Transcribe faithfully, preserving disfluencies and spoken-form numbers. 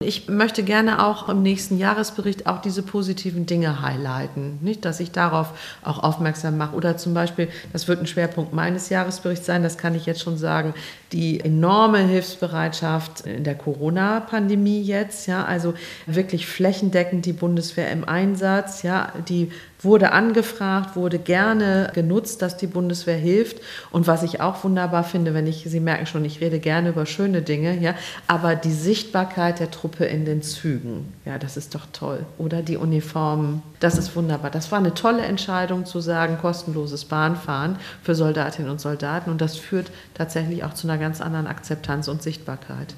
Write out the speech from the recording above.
Ich möchte gerne auch im nächsten Jahresbericht auch diese positiven Dinge highlighten, nicht, dass ich darauf auch aufmerksam mache. Oder zum Beispiel, das wird ein Schwerpunkt meines Jahresberichts sein, das kann ich jetzt schon sagen, die enorme Hilfsbereitschaft in der Corona-Pandemie jetzt, ja, also wirklich flächendeckend die Bundeswehr im Einsatz, ja, die wurde angefragt, wurde gerne genutzt, dass die Bundeswehr hilft. Und was ich auch wunderbar finde, wenn ich, Sie merken schon, ich rede gerne über schöne Dinge, ja, aber die Sichtbarkeit der Truppe in den Zügen, ja, das ist doch toll. Oder die Uniformen, das ist wunderbar. Das war eine tolle Entscheidung zu sagen, kostenloses Bahnfahren für Soldatinnen und Soldaten. Und das führt tatsächlich auch zu einer ganz anderen Akzeptanz und Sichtbarkeit.